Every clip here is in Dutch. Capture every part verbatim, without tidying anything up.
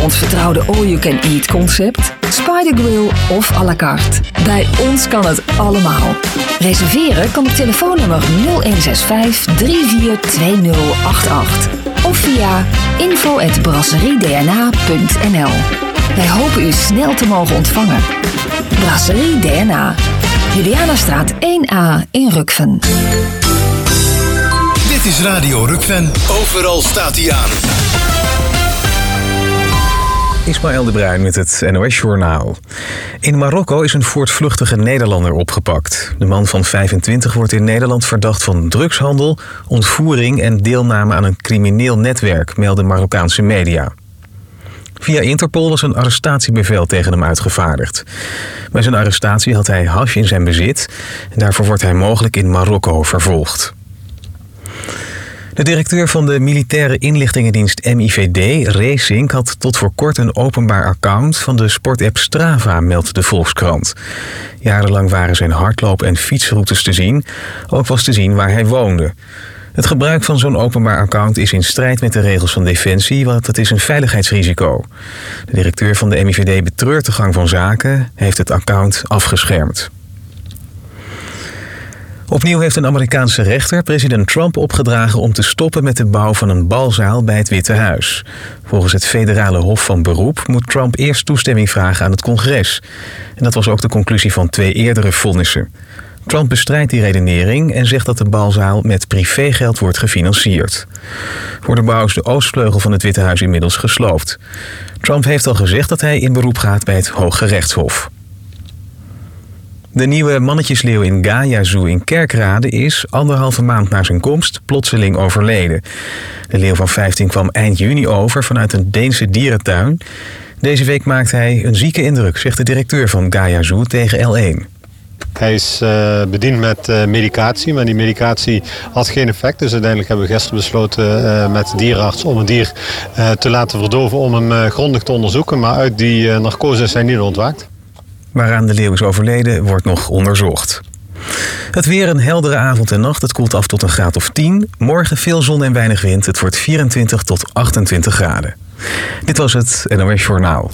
ons vertrouwde all-you-can-eat concept, Spider Grill of à la carte. Bij ons kan het allemaal. Reserveren kan op telefoonnummer nul een zes vijf drie vier twee nul acht acht of via info at brasseriedna punt n l. Wij hopen u snel te mogen ontvangen. Brasserie D N A, Julianastraat één A in Rukven. Dit is Radio Rukven. Overal staat hij aan. Ismaël de Bruin met het N O S-journaal. In Marokko is een voortvluchtige Nederlander opgepakt. De man van vijfentwintig wordt in Nederland verdacht van drugshandel, ontvoering en deelname aan een crimineel netwerk, melden Marokkaanse media. Via Interpol was een arrestatiebevel tegen hem uitgevaardigd. Bij zijn arrestatie had hij hash in zijn bezit en daarvoor wordt hij mogelijk in Marokko vervolgd. De directeur van de militaire inlichtingendienst M I V D, Racing, had tot voor kort een openbaar account van de sportapp Strava, meldt de Volkskrant. Jarenlang waren zijn hardloop- en fietsroutes te zien. Ook was te zien waar hij woonde. Het gebruik van zo'n openbaar account is in strijd met de regels van Defensie, want het is een veiligheidsrisico. De directeur van de M I V D betreurt de gang van zaken, heeft het account afgeschermd. Opnieuw heeft een Amerikaanse rechter president Trump opgedragen om te stoppen met de bouw van een balzaal bij het Witte Huis. Volgens het federale Hof van Beroep moet Trump eerst toestemming vragen aan het congres. En dat was ook de conclusie van twee eerdere vonnissen. Trump bestrijdt die redenering en zegt dat de balzaal met privégeld wordt gefinancierd. Voor de bouw is de oostvleugel van het Witte Huis inmiddels gesloopt. Trump heeft al gezegd dat hij in beroep gaat bij het Hooggerechtshof. De nieuwe mannetjesleeuw in Gaia Zoo in Kerkrade is, anderhalve maand na zijn komst, plotseling overleden. De leeuw van vijftien kwam eind juni over vanuit een Deense dierentuin. Deze week maakt hij een zieke indruk, zegt de directeur van Gaia Zoo tegen L één. Hij is uh, bediend met uh, medicatie, maar die medicatie had geen effect. Dus uiteindelijk hebben we gisteren besloten uh, met de dierenarts om het dier uh, te laten verdoven om hem uh, grondig te onderzoeken. Maar uit die uh, narcose is hij niet ontwaakt. Waaraan de leeuw is overleden wordt nog onderzocht. Het weer een heldere avond en nacht. Het koelt af tot een graad of tien. Morgen veel zon en weinig wind. Het wordt vierentwintig tot achtentwintig graden. Dit was het N O S-journaal.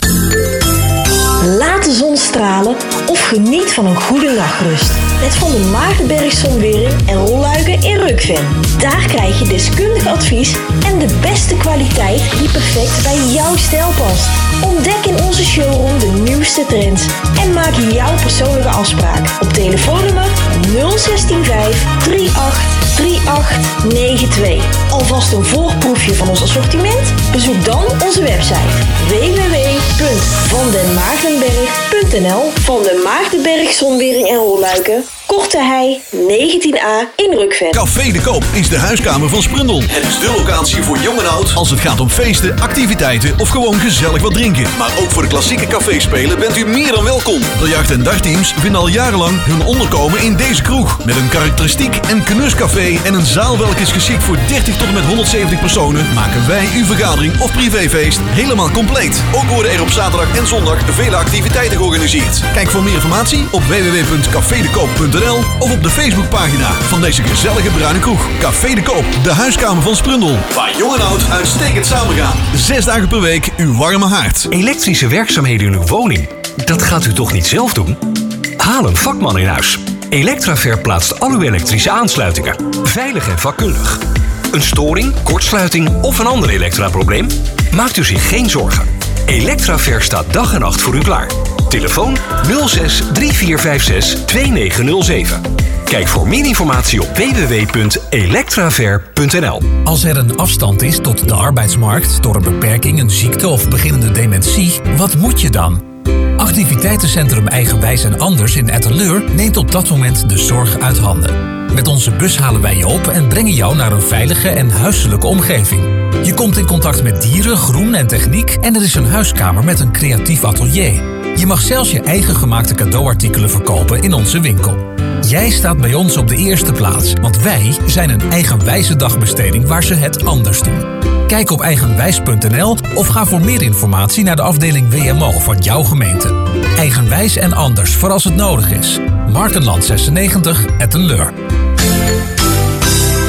Laat de zon stralen of geniet van een goede nachtrust. Met Van der Maartenberg Zonwering en Rolluiken in Rukven. Daar krijg je deskundig advies en de beste kwaliteit die perfect bij jouw stijl past. Ontdek in onze showroom de nieuwste trends en maak jouw persoonlijke afspraak op telefoonnummer nul zestien vijf drie acht drie acht negen twee. Alvast een voorproefje van ons assortiment? Bezoek dan onze website w w w punt van den maartenberg punt n l. Van den Maartenberg Zonwering en Rolluiken, Korte Hei negentien A in Rukven. Café de Koop is de huiskamer van Sprundel. Het is de locatie voor jong en oud als het gaat om feesten, activiteiten of gewoon gezellig wat drinken. Maar ook voor de klassieke caféspelen bent u meer dan welkom. Biljart- en dartteams vinden al jarenlang hun onderkomen in deze kroeg. Met een karakteristiek en knuscafé en een zaal welke is geschikt voor dertig tot en met honderdzeventig personen, maken wij uw vergadering of privéfeest helemaal compleet. Ook worden er op zaterdag en zondag vele activiteiten georganiseerd. Kijk voor meer informatie op w w w punt café de koop punt n l of op de Facebookpagina van deze gezellige bruine kroeg. Café de Koop, de huiskamer van Sprundel. Waar jong en oud uitstekend samengaan. Zes dagen per week uw warme haard. Elektrische werkzaamheden in uw woning, dat gaat u toch niet zelf doen? Haal een vakman in huis. Electraver plaatst al uw elektrische aansluitingen. Veilig en vakkundig. Een storing, kortsluiting of een ander elektraprobleem? Maakt u zich geen zorgen. Electraver staat dag en nacht voor u klaar. Telefoon nul zes drie vier vijf zes twee negen nul zeven. Kijk voor meer informatie op w w w punt electraver punt n l. Als er een afstand is tot de arbeidsmarkt door een beperking, een ziekte of beginnende dementie, wat moet je dan? Activiteitencentrum Eigenwijs en Anders in Etteleur neemt op dat moment de zorg uit handen. Met onze bus halen wij je op en brengen jou naar een veilige en huiselijke omgeving. Je komt in contact met dieren, groen en techniek en er is een huiskamer met een creatief atelier. Je mag zelfs je eigen gemaakte cadeauartikelen verkopen in onze winkel. Jij staat bij ons op de eerste plaats, want wij zijn een eigenwijze dagbesteding waar ze het anders doen. Kijk op eigenwijs punt n l of ga voor meer informatie naar de afdeling W M O van jouw gemeente. Eigenwijs en Anders voor als het nodig is. Markenland zesennegentig, Etteleur.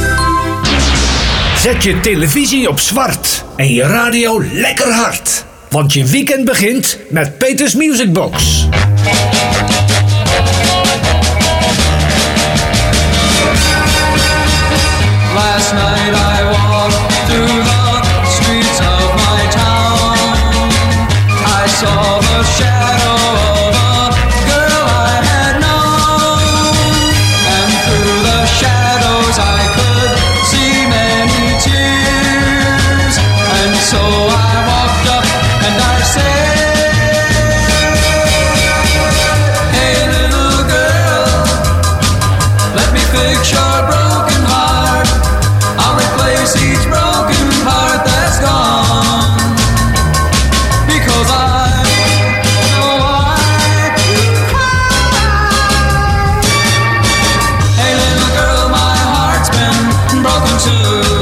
Zet je televisie op zwart en je radio lekker hard. Want je weekend begint met Peters Music Box. Last night I walked through the streets of my town. I saw the shadow of a girl I had known, and through the shadows I could see many tears. And so I walked up and I said, hey little girl, let me fix your broken heart. I'll replace each broken heart that's gone, because I know I could cry. Hey little girl, my heart's been broken too.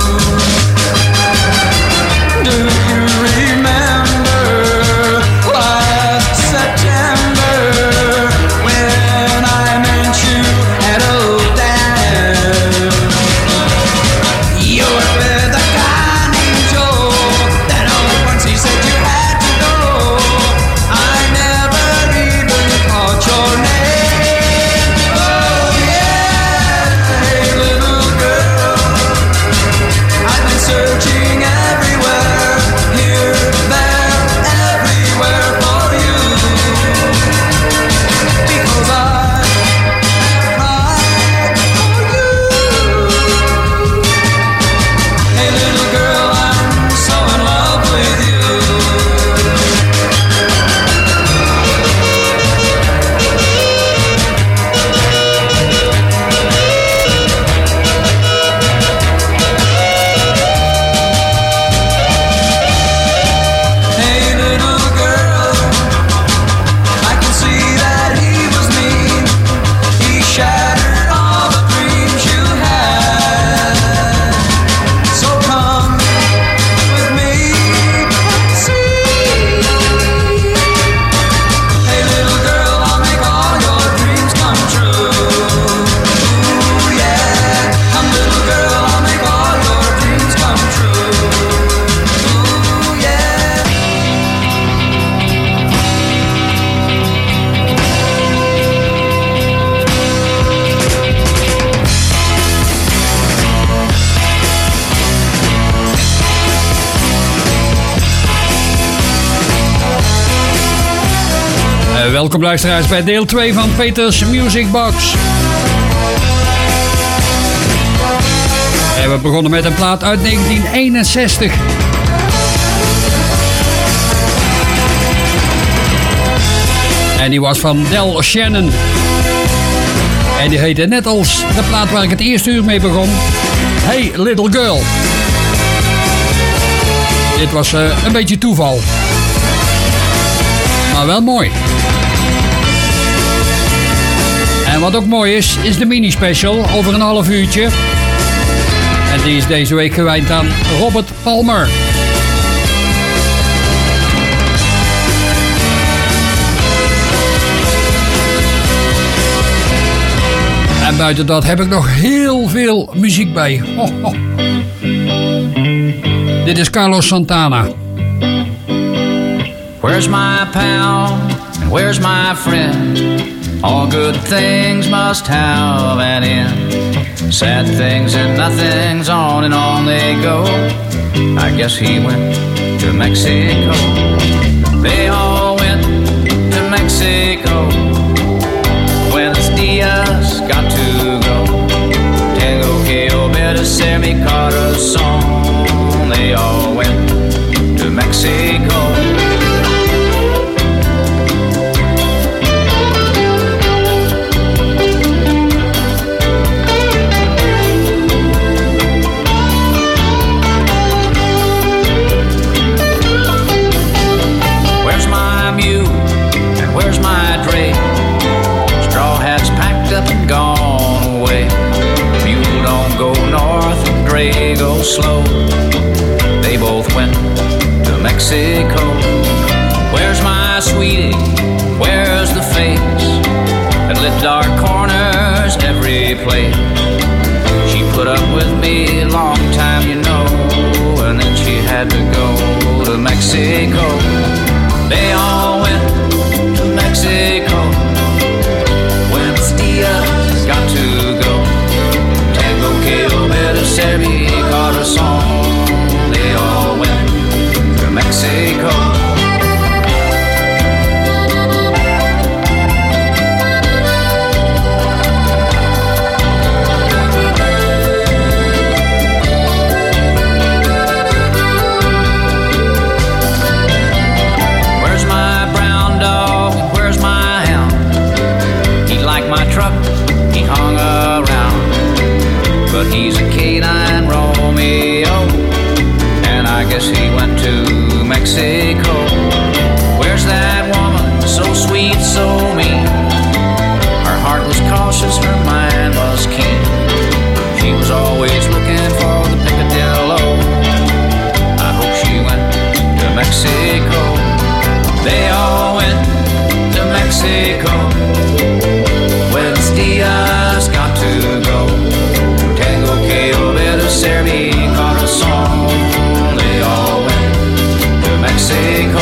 Do you remember last September when I met you at Old Dam? You were with a guy named Joe, then all at once he said you had to go. I never even caught your name. Oh yeah, hey little girl, I've been searching everywhere, here, there, everywhere for you, because I have cried for you. Hey little girl, I'm so in love with you. Hey little girl, I can see that he was mean. He shattered all the dreams you had. So come with me and see. Hey little girl, I'll make all your dreams come true. Ooh yeah, come little girl, I'll make all your dreams come true. Ooh yeah. Uh, welkom luisteraars bij deel twee van Peters Music Box. En we begonnen met een plaat uit negentien eenenzestig. En die was van Del Shannon. En die heette net als de plaat waar ik het eerste uur mee begon, Hey Little Girl. Dit was uh, een beetje toeval. Maar wel mooi. En wat ook mooi is, is de mini-special over een half uurtje. En die is deze week gewijd aan Robert Palmer. En buiten dat heb ik nog heel veel muziek bij. Ho, ho. Dit is Carlos Santana. Where's my pal and where's my friend? All good things must have an end. Sad things and nothing's on and on they go. I guess he went to Mexico. They all went to Mexico. Buenos dias, got to go. Tengo que obedecer mi corazón. They all went to Mexico. Where's my mule and where's my dray? Straw hats packed up and gone away. Mule don't go north and dray go slow. They both went to Mexico. Where's my sweetie? Where's the face that lit dark corners every place? She put up with me a long time, you know, and then she had to go to Mexico. Mexico. Buenos dias, got to go. Tengo que volver a ser mi corazón. They all went to Mexico.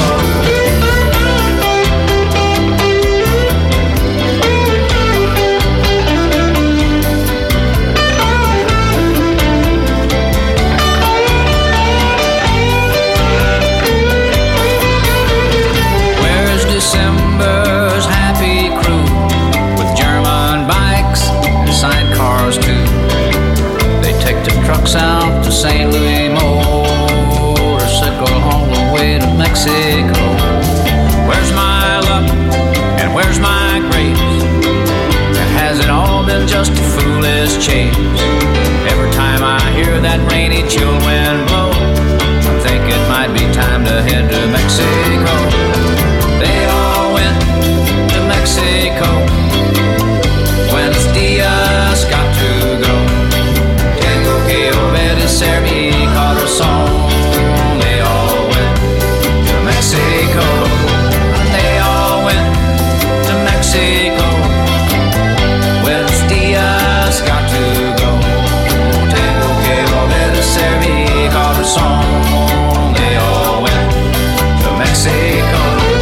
December's happy crew with German bikes and sidecars too. They take the trucks out to Saint Louis, motorcycle all the way to Mexico. Where's my luck and where's my grace? And has it all been just a foolish chase? Every time I hear that rainy chill wind blow, I think it might be time to head to Mexico. They all went to Mexico. Buenos dias, got to go. Tengo que obedecer mi corazón. They all went to Mexico. They all went to Mexico. Buenos dias, got to go. Tengo que obedecer mi corazón. They all went to Mexico.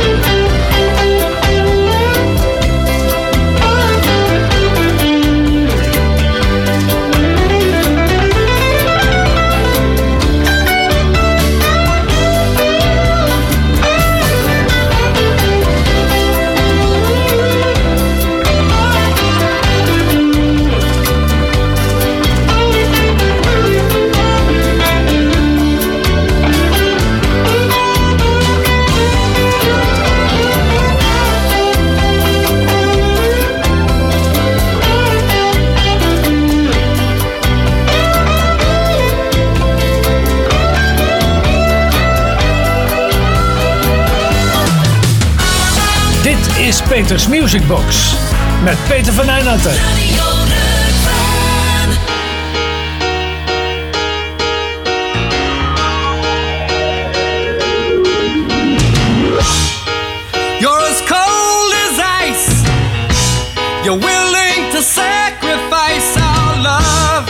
Is Peters Music Box met Peter van Eijnatten. You're as cold as ice. You're willing to sacrifice our love.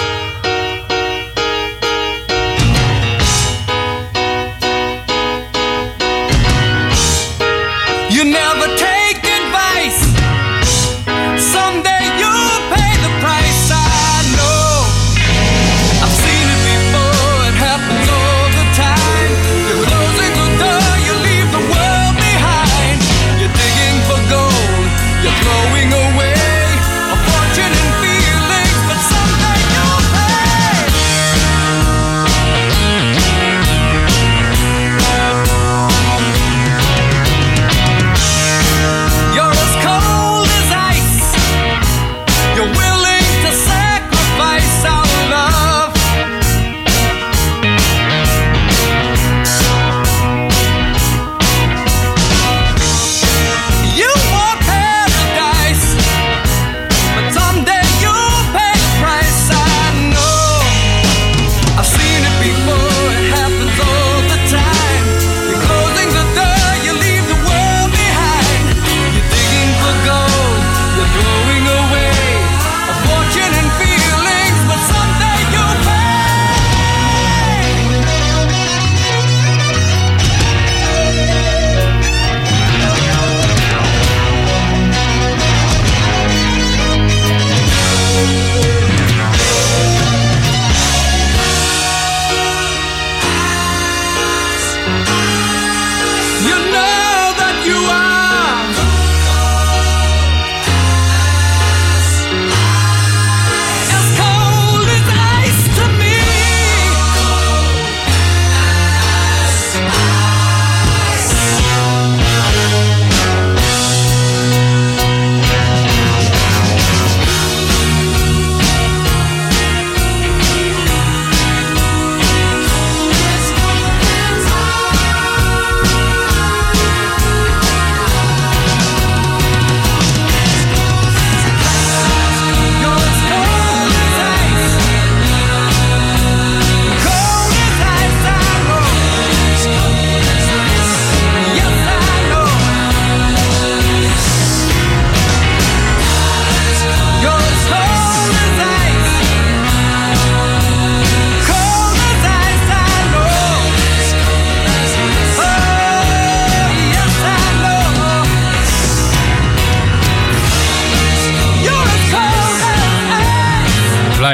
You never take advice. Someday you'll pay the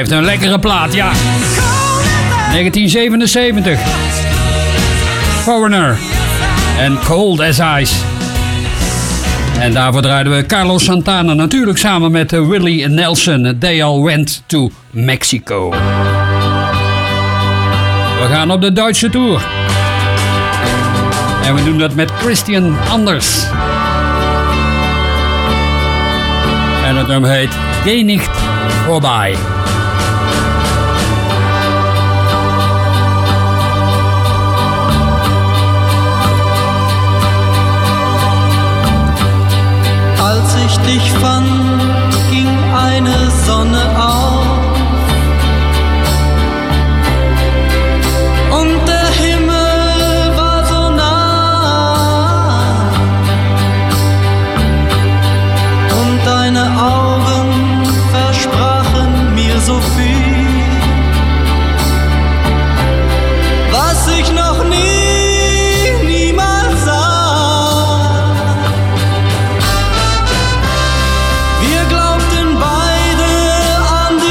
blijft een lekkere plaat, ja. negentien zevenenzeventig. Foreigner en Cold as Ice. En daarvoor draaiden we Carlos Santana natuurlijk samen met Willie Nelson. They all went to Mexico. We gaan op de Duitse tour. En we doen dat met Christian Anders. En het nummer heet Geh nicht vorbei. Als ich dich fand, ging eine Sonne auf und der Himmel war so nah und deine Augen versprachen mir so viel, was ich noch nie, niemals sah. Wir glaubten beide an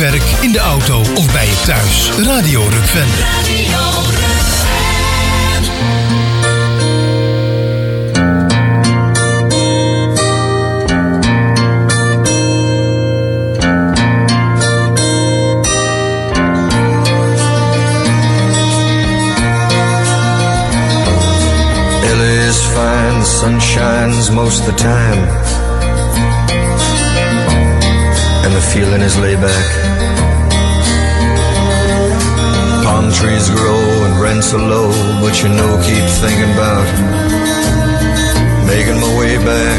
werk, in de auto of bij je thuis. Radio Rukven. Fine, the sun shines most of the time, and the feeling is laid back. Palm trees grow and rents are low, but you know, keep thinking about making my way back.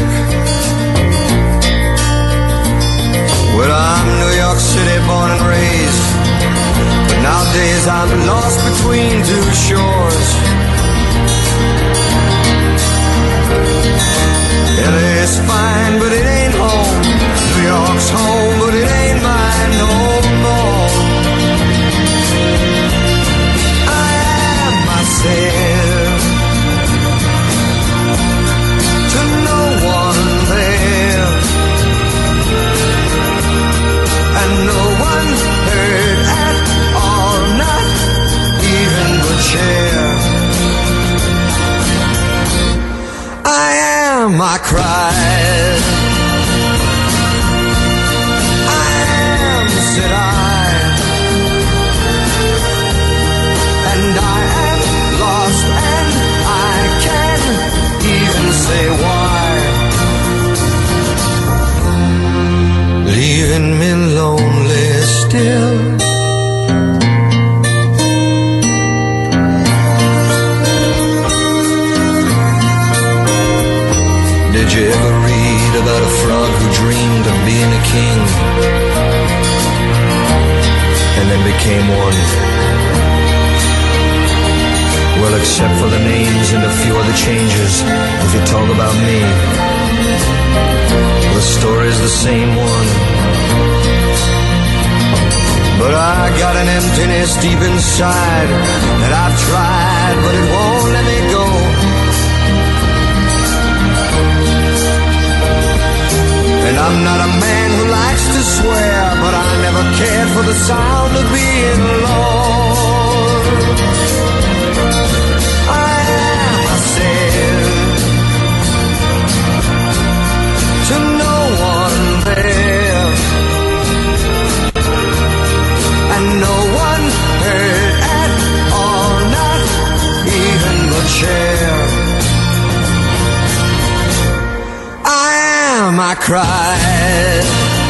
Well, I'm New York City born and raised, but nowadays I'm lost between two shores. L A's fine, but it ain't home. New York's home, but it ain't mine no more. I am myself, to no one there, and no one heard at all, not even the chair. I am, I cried. I am, said I. And I am lost, and I can't even say why. Leaving me lonely still. Did you ever read about a frog who dreamed of being a king and then became one? Well, except for the names and a few other changes, if you talk about me, the story's the same one. But I got an emptiness deep inside that I've tried, but it won't let me go. And I'm not a man who likes to swear, but I never cared for the sound of being alone. I am, I said, to no one there, and no one heard at all, not even the chair. I cried.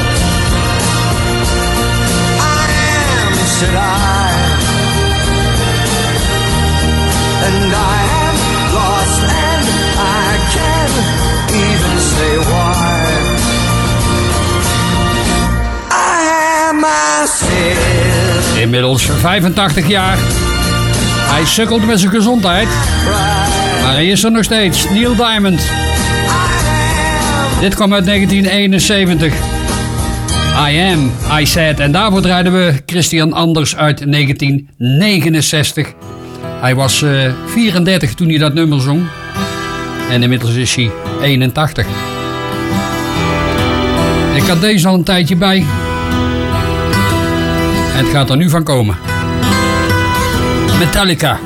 I am, said I, and I am lost, and I can't even say why. I am myself. Inmiddels vijfentachtig jaar. Hij sukkelt met zijn gezondheid, maar hij is er nog steeds. Neil Diamond. Dit kwam uit negentien eenenzeventig. I Am, I Said. En daarvoor draaiden we Christian Anders uit negentien negenenzestig. Hij was uh, vierendertig toen hij dat nummer zong. En inmiddels is hij eenentachtig. Ik had deze al een tijdje bij. En het gaat er nu van komen. Metallica.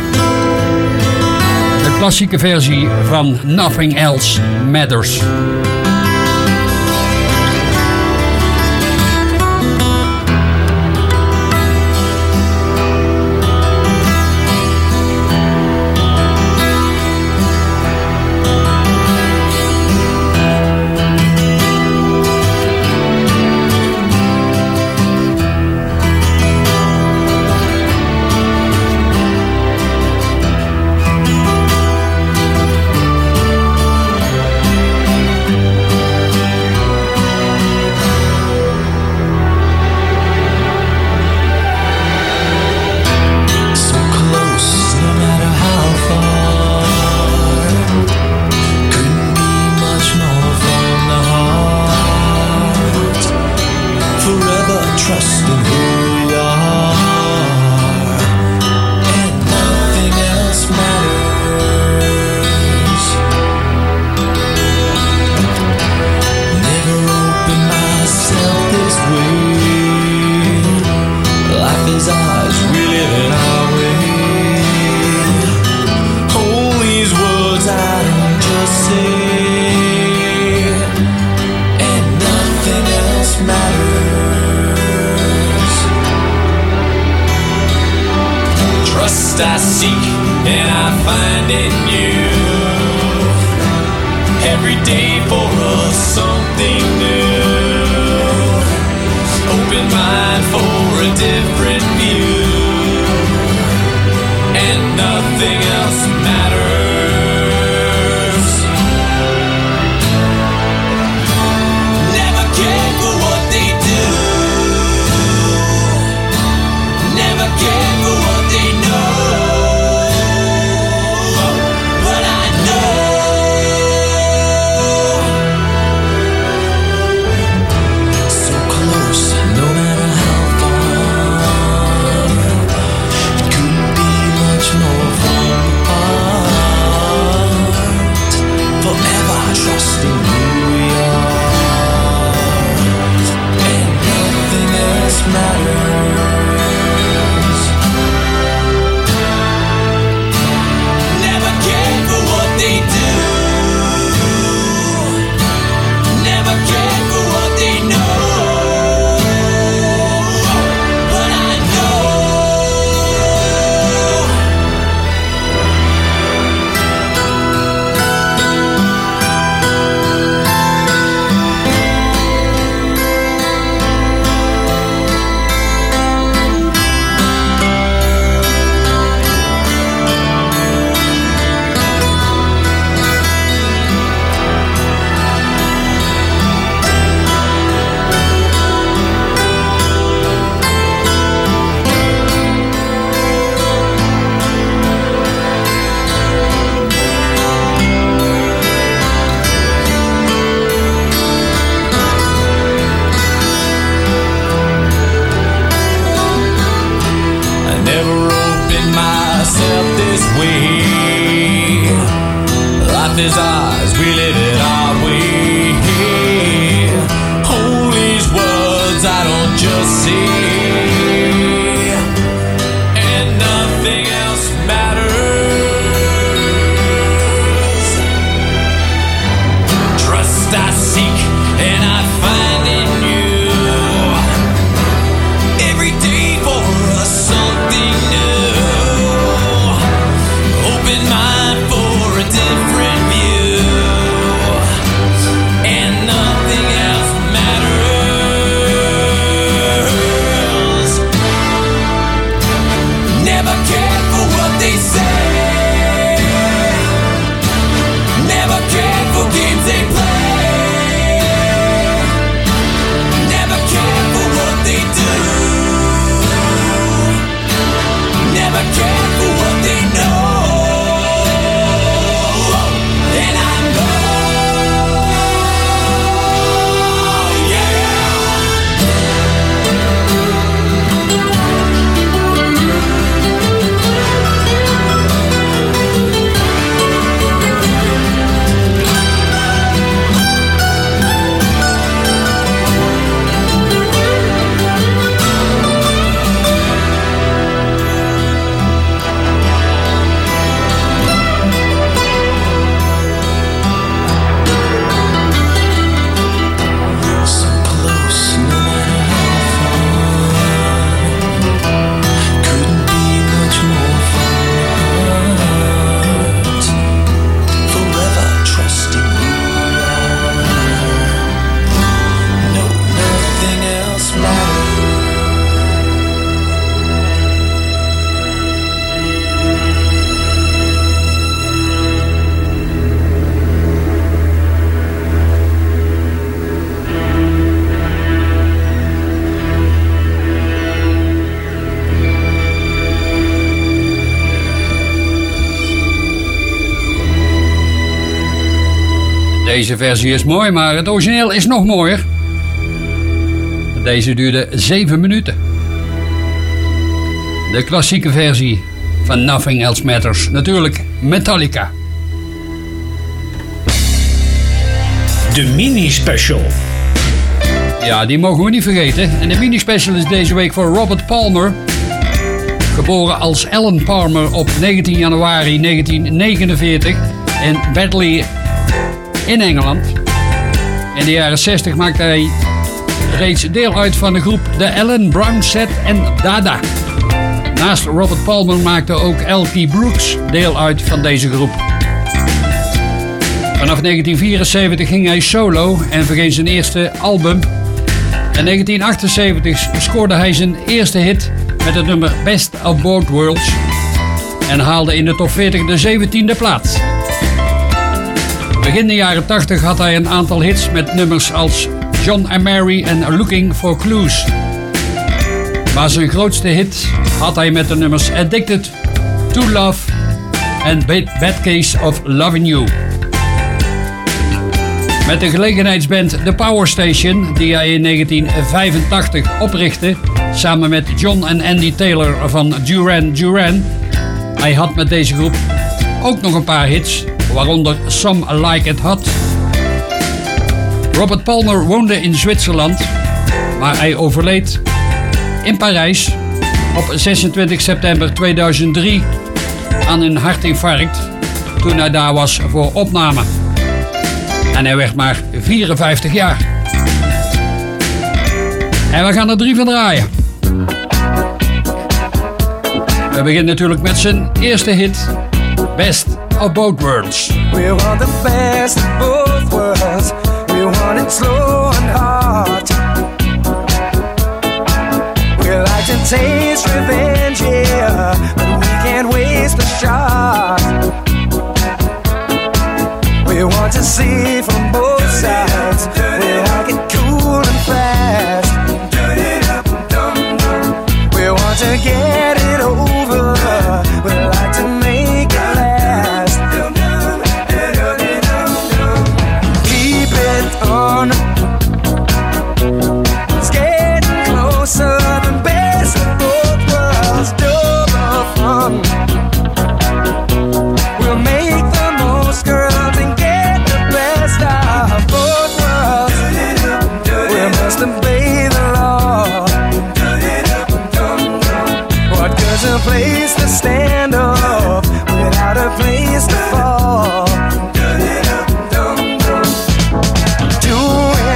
De klassieke versie van Nothing Else Matters. seek and I find in you. Every day for us something new. Open mind for a different view. And nothing else matters. Never cared for what they do. Never cared for what they know. But I know. So close, no matter how far. It couldn't be much more from apart. Forever trusting who we are. And nothing else matters. Never cared for what they do. Never cared for what they know. But I know. I never opened myself this way. Life is ours, we live it our way. Hold these words I don't just say. And nothing else matters. Trust I seek and I find in you. Every day for us something new. Open mind for a different view. And nothing else matters. Never cared for what they say. Never cared for games they play. Never cared for what they do. Never cared for what they know. And I know, yeah. So close, no matter how far. Couldn't be much more from apart. Forever trusting who we are. No, nothing else matters. Deze versie is mooi, maar het origineel is nog mooier. Deze duurde zeven minuten. De klassieke versie van Nothing Else Matters. Natuurlijk Metallica. De mini-special. Ja, die mogen we niet vergeten. En de mini-special is deze week voor Robert Palmer. Geboren als Alan Palmer op negentien januari negentien negenenveertig in Batley in Engeland. In de jaren zestig maakte hij reeds deel uit van de groep The Alan Brown Set en Dada. Naast Robert Palmer maakte ook L P Brooks deel uit van deze groep. Vanaf negentien vierenzeventig ging hij solo en verging zijn eerste album. In negentien achtenzeventig scoorde hij zijn eerste hit met het nummer Best of Both Worlds en haalde in de top veertig de zeventiende plaats. Begin de jaren tachtig had hij een aantal hits met nummers als John and Mary en Looking for Clues. Maar zijn grootste hit had hij met de nummers Addicted to Love en Bad Case of Loving You. Met de gelegenheidsband The Power Station, die hij in negentien vijfentachtig oprichtte, samen met John en Andy Taylor van Duran Duran. Hij had met deze groep ook nog een paar hits, waaronder Some Like It Hot. Robert Palmer woonde in Zwitserland, maar hij overleed in Parijs op zesentwintig september tweeduizend drie aan een hartinfarct toen hij daar was voor opname. En hij werd maar vierenvijftig jaar. En we gaan er drie van draaien. We beginnen natuurlijk met zijn eerste hit, Best of Both Worlds. We want the best of both worlds. We want it slow and hard. We like to taste revenge, yeah, but we can't waste a shot. We want to see from both sides. We like it cool and fast. We want to get it over. We like to make it last. Keep it on. It's getting closer than best of both worlds. Double fun. We'll make the most, girls, and get the best of both worlds. We must obey the law. What good's a place to stand up without a place to fall? Do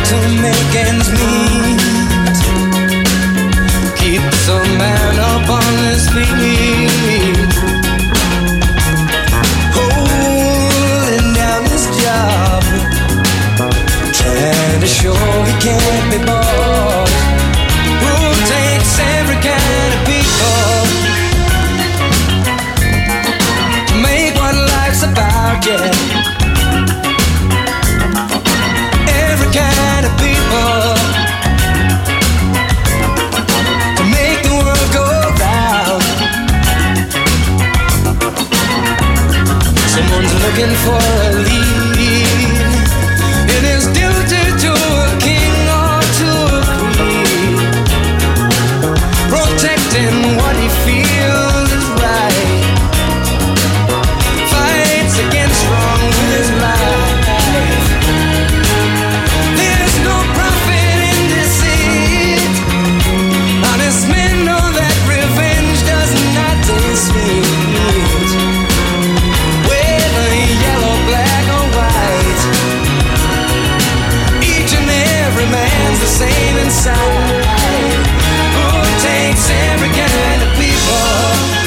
to make ends meet keeps a man up on his feet, holding down his job, trying to show he can't be bought. Who takes every kind of people to make what life's about, yeah. Every kind of people to make the world go round. Someone's looking for a lead in his duty to a king or to a queen, protecting what he feels is right, fights against wrong with his life. There's no profit in deceit. Honest men know that revenge does not taste sweet. Whether yellow, black or white, each and every man's the same inside. Who takes every kind of people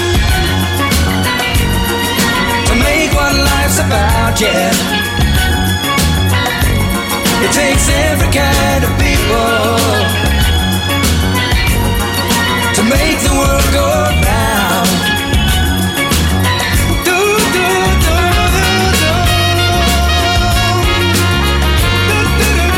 to make what life's about, yeah. It takes every kind of people to make the world go round. Do, do, do, do, do. Do, do,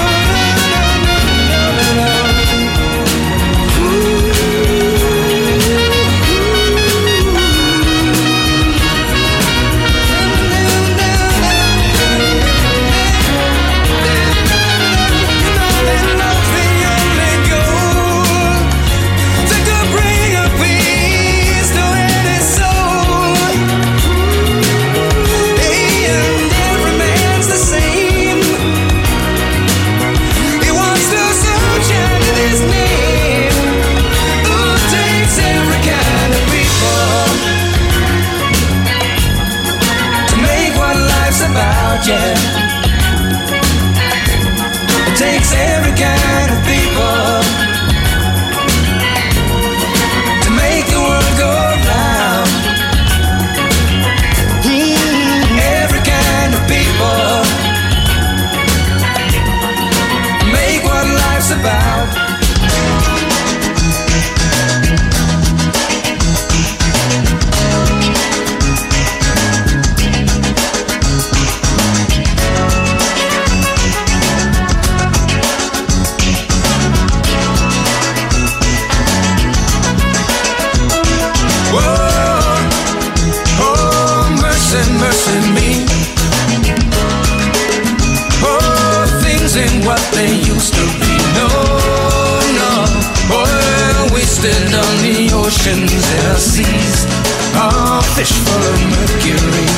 yeah. It takes every kind of people to make the world go round. Mm, every kind of people make what life's about. What they used to be, no, no. Oil wasted on the oceans and the seas, oh, fish full of mercury.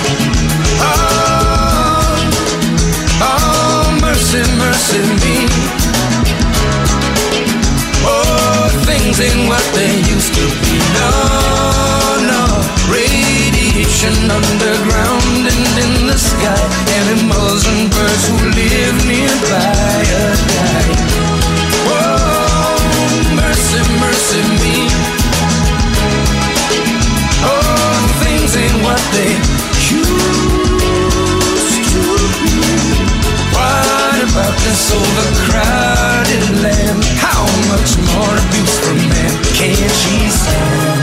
Oh, oh, mercy, mercy me. Oh, things ain't what they used to be, no, no. Radiation underground and in the sky, animals and birds who live nearby are dying. Oh, mercy, mercy me. Oh, things ain't what they used to be. What about this overcrowded land? How much more abuse from man can she stand?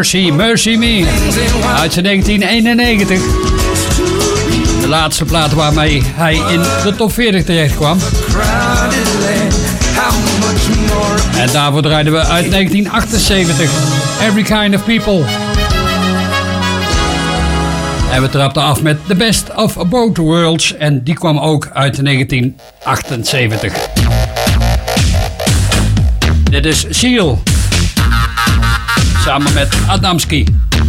Mercy, Mercy Me uit zijn negentien eenennegentig. De laatste plaat waarmee hij in de top veertig terecht kwam. En daarvoor draaiden we uit negentien achtenzeventig Every Kind of People. En we trapten af met The Best of Both Worlds. En die kwam ook uit negentien achtenzeventig. Dit is Seal. Samen met Adamski.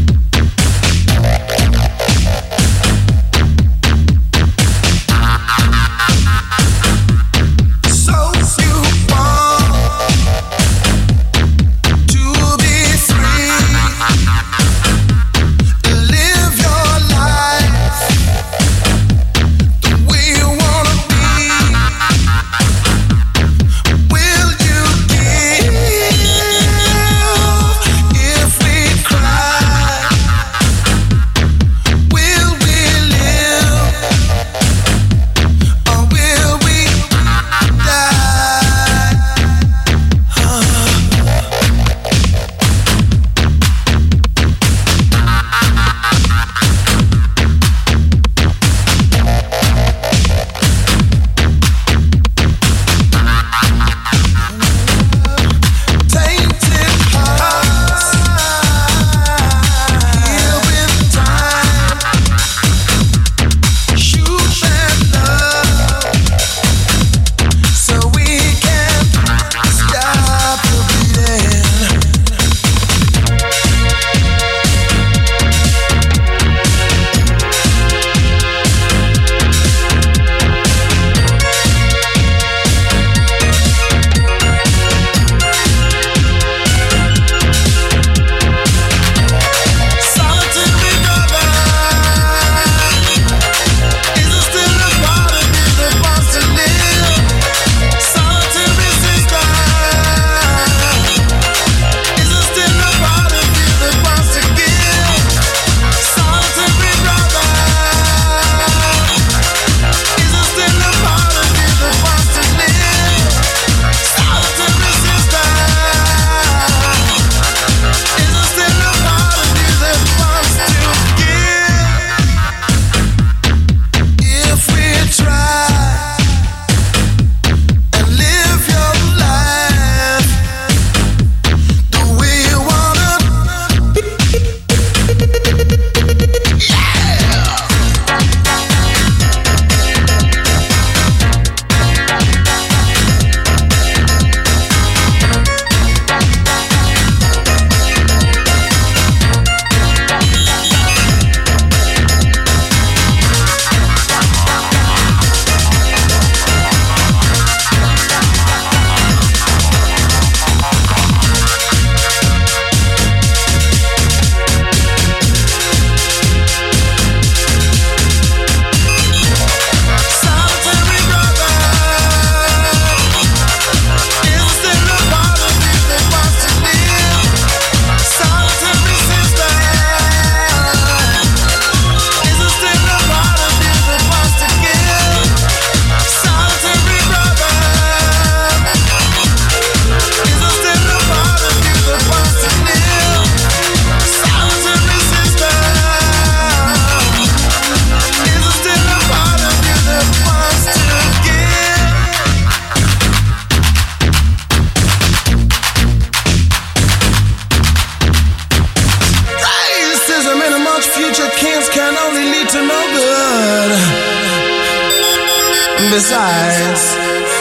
Besides,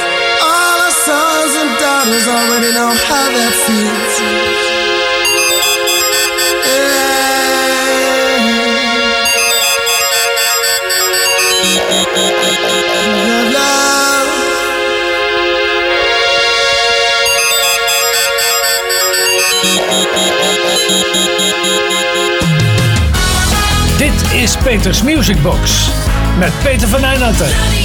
all our sons and daughters already know how that feels. Yeah. Love. Dit is Peters Music Box met Peter van Eijnatten.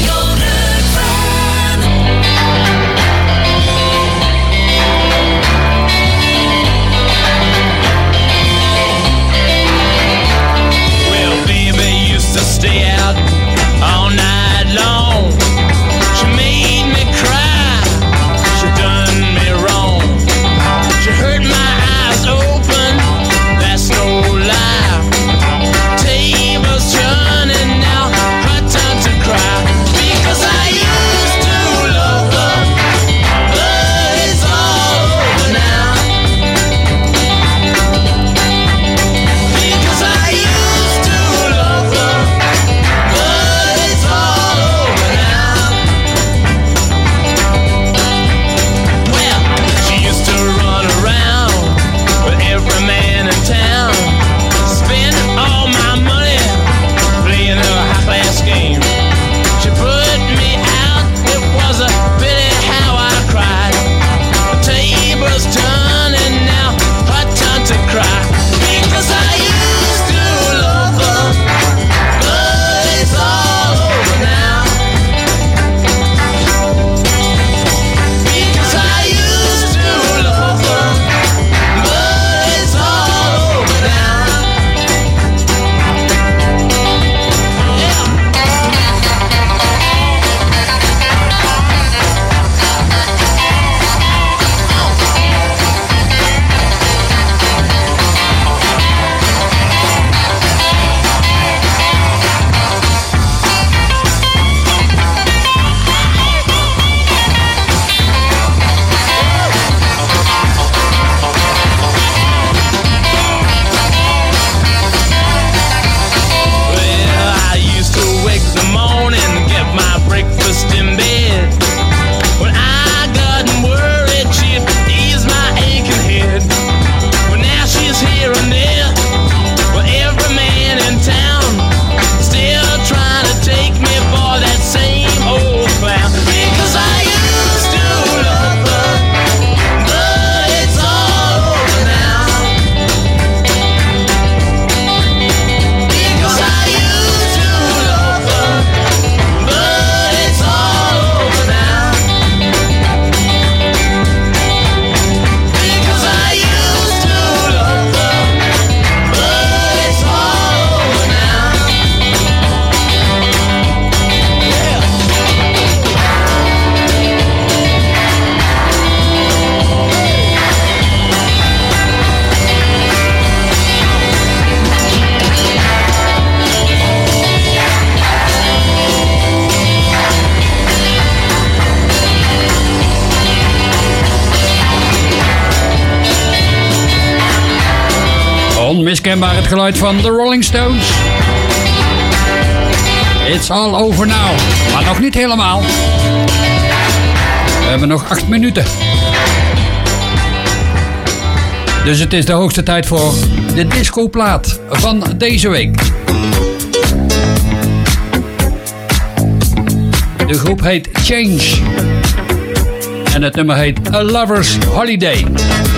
To stay out all night long. She made me cry. She done me wrong. She hurt my eyes open. That's Onmiskenbaar het geluid van de Rolling Stones. It's all over now. Maar nog niet helemaal. We hebben nog acht minuten. Dus het is de hoogste tijd voor de discoplaat van deze week. De groep heet Change. En het nummer heet A Lover's Holiday.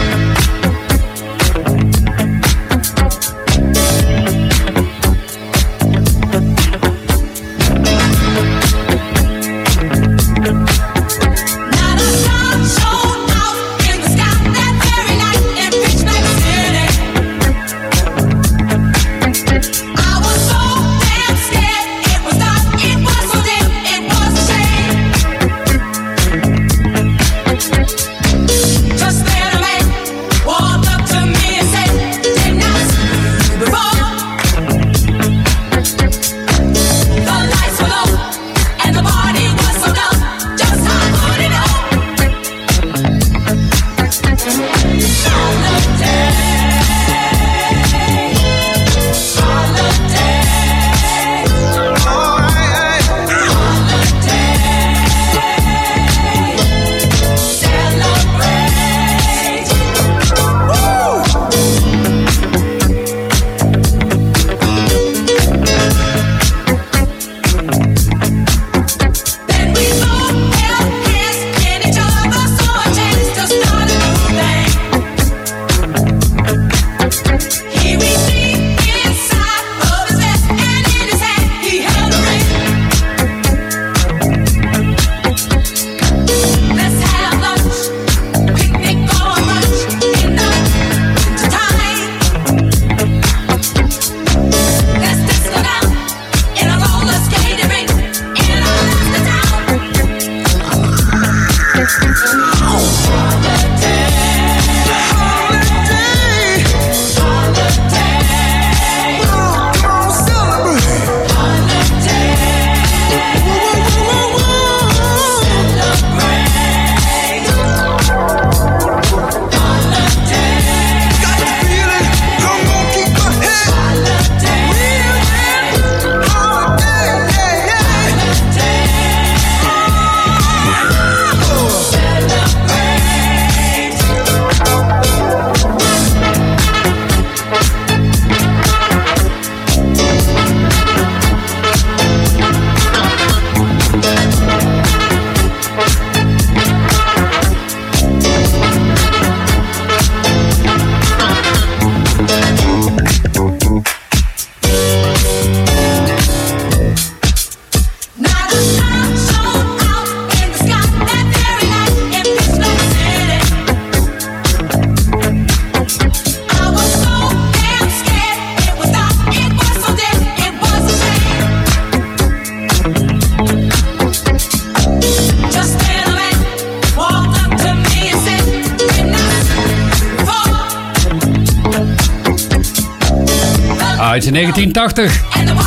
Uit negentien tachtig.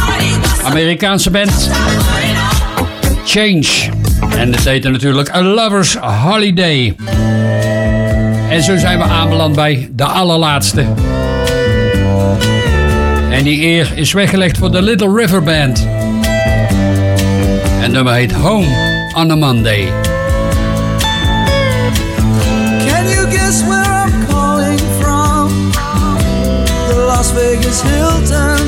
Amerikaanse band. Change. En het heette natuurlijk A Lover's Holiday. En zo zijn we aanbeland bij de allerlaatste. En die eer is weggelegd voor de Little River Band. En het nummer heet Home on a Monday. Can you guess where I'm calling from? The Las Vegas Hilton.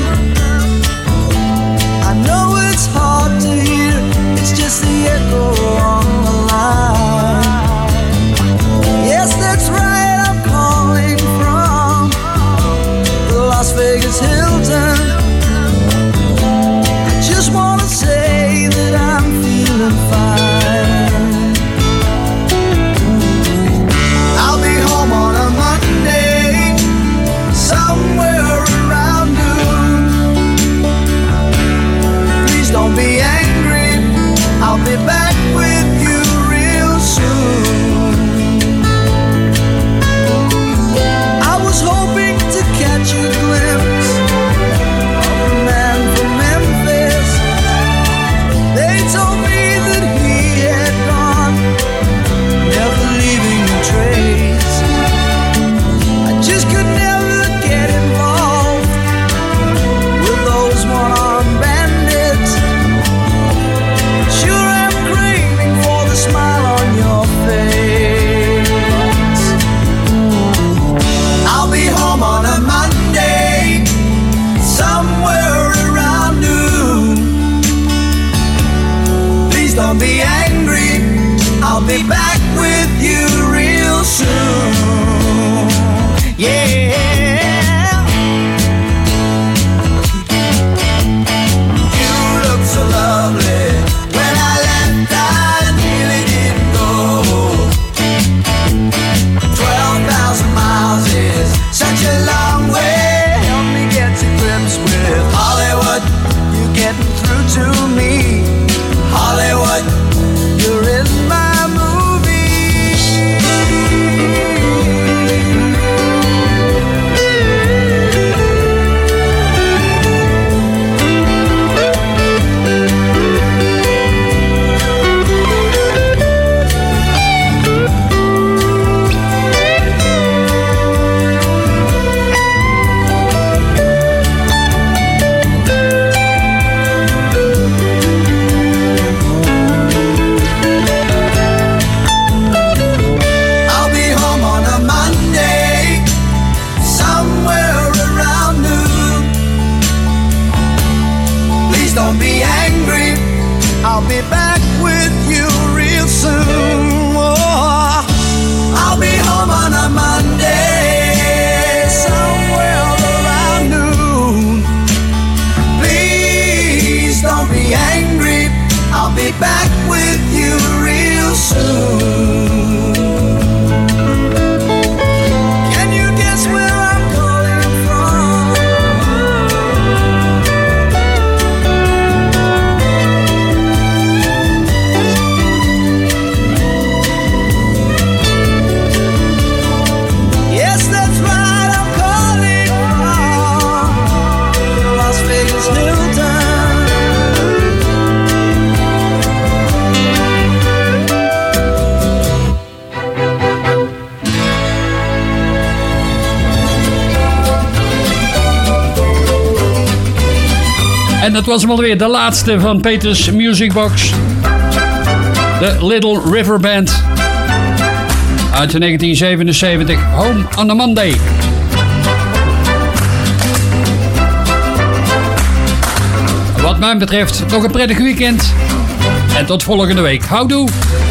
I know it's hard to hear, it's just the echo on the line. Yes, that's right, I'm calling from the Las Vegas Hilton. I just want to say that I'm feeling fine. I'll be home on a Monday, somewhere around noon. Please don't be angry, I'll be back with I'll be back with you real soon. Yeah. You look so lovely. When I left, I nearly didn't go. Twelve thousand miles is such a long way. Help me get to grips with Hollywood. You're getting through to me. Hollywood, you're in my movie. I'll be home on a Monday, somewhere around noon. Please don't be angry, I'll be back with you real soon. Oh, I'll be home on a Monday, somewhere around noon. Please don't be angry, I'll be back with you real soon. Can you guess where I'm calling from? Yes, that's right, I'm calling from Las Vegas, Hilton. En dat was hem alweer, de laatste van Peters Music Box. De Little River Band. Uit negentien zevenenzeventig, Home on a Monday. Wat mij betreft, nog een prettig weekend. En tot volgende week. Houdoe!